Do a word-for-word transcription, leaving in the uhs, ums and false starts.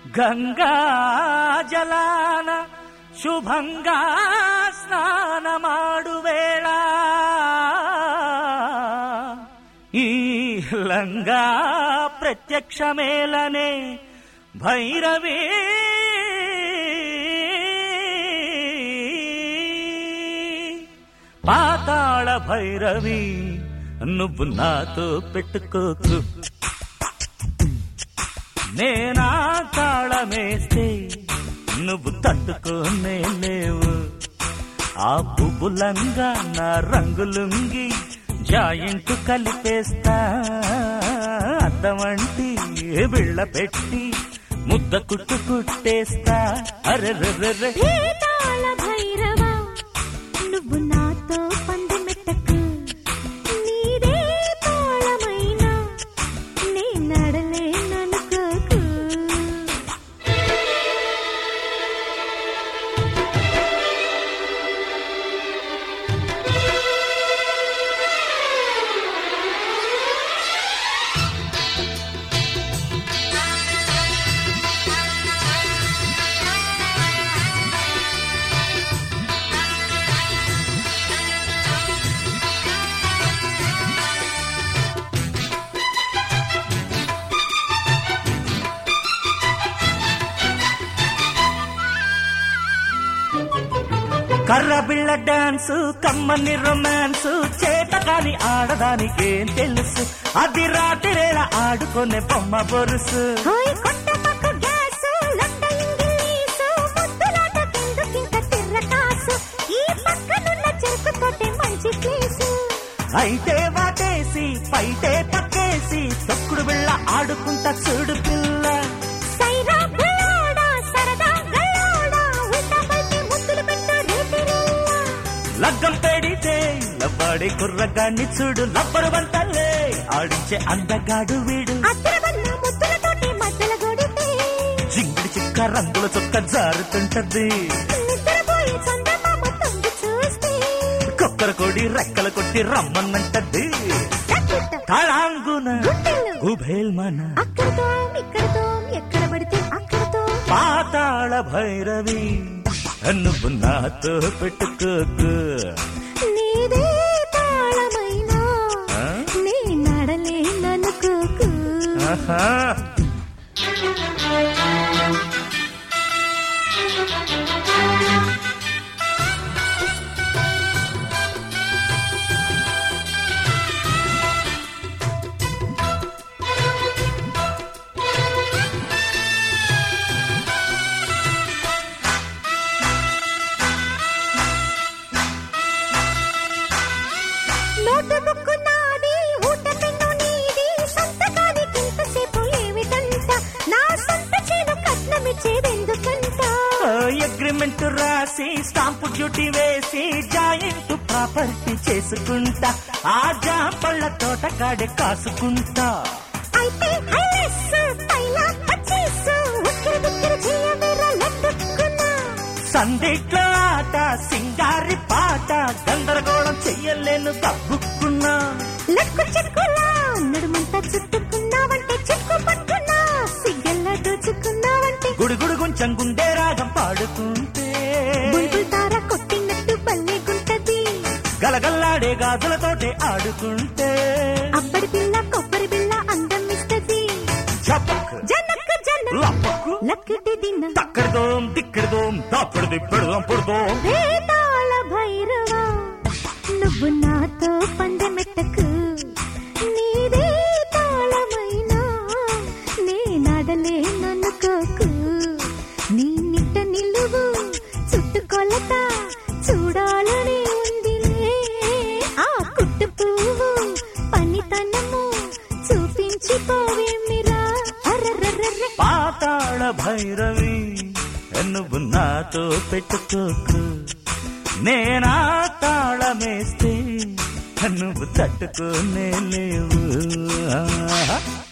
గంగా జలాన శుభంగా స్నానమాడు వేళ ఈ లంగా ప్రత్యక్షమేలనే భైరవీ పాతాళ భైరవి నువ్వు నాతో పెట్టుకోకు నేనా తాళమేస్తే నువ్వు తట్టుకోనే లేవు ఆ పువ్వులంగా నా రంగులుంగి జాయింట్ కలిపేస్తా అద్దమంటి బిళ్ళ పెట్టి ముద్ద కుట్టు కుట్టేస్తా అరెర్రెర్రె భైరవా నువ్వు నాతో పందెమెట్టకు నీదే తాళమైనా నీ నడలేననుకోకు కర్ర బిళ్ళ డాన్స్ కమ్మని రొమాన్స్ చేతకాని ఆడదానికేం తెలుసు అది రాత్రిరేళ ఆడుకునే బొమ్మ బొరుసు అయితే వాటేసి పైటే పక్కేసి తొక్కుడు బిళ్ళ ఆడుకుంటా చూడు పిల్ల లగ్గం పెడితే లవ్వాడే కుర్రగాన్ని చూడు లబ్బరు వంటలే ఆడించే అందగాడు వీడు జింగిడి చిక్క రంగుల చొక్క జారుతుంటది కొక్కర కొడి రెక్కల కొట్టి రమ్మన్నంటది తళాంగున ఉభేల్మన పాతాళ భైరవి నువ్వు నాతో పెట్టుకోకు నీదే తాళమైనా నీ నడలేననుకోకు అగ్రిమెంట్ రాసి స్టాంపు డ్యూటీ వేసి జాయింట్ ప్రాపర్టీ చేసుకుంటా ఆ జాపళ్ళ తోట కాడే కాసుకుంటా సందిట్లో ఆట సింగారి పాట గందరగోళం చెయ్యలేను తప్పుకున్నా లక్కు చెక్కులా నడుమంతా చుట్టుకున్నావంటే చెక్కు పట్టుకున్నా సిగ్గల్లా దోచుకున్నావంటే గుడుగుడు కొంచెం గుండె రాగం పాడుకుంటే బుల్బుల్ తార కొట్టినట్టు బల్లేకుంటది గలగల్లాడే గాజులతోటే ఆడుకుంటే అబ్బడి పిల్ల కొబ్బరి బిళ్ళ అందం ఇస్తది జనక్ జనక్ లప్పకు లక్కటి దిన్న తక్కడదోం దిక్కడదోం దాపడు దిప్పడదోం పొడదోం వేతాళ భైరవా నువ్వు నాతో పందెమెట్టకు నీదే తాళమైనా నే నడలేననుకోకు నీ నిట్ట నిలువు చుట్టుకొలత చూడాలని ఉందిలే ఆ కుట్టు పువ్వు పనితనము చూపించిపోవేమిరా అర్రర్రర్ర పాతాళ భైరవి నువ్వు నాతో పెట్టుకోకు నేనా తాళమేస్తే నువ్వు తట్టుకోనే లేవు.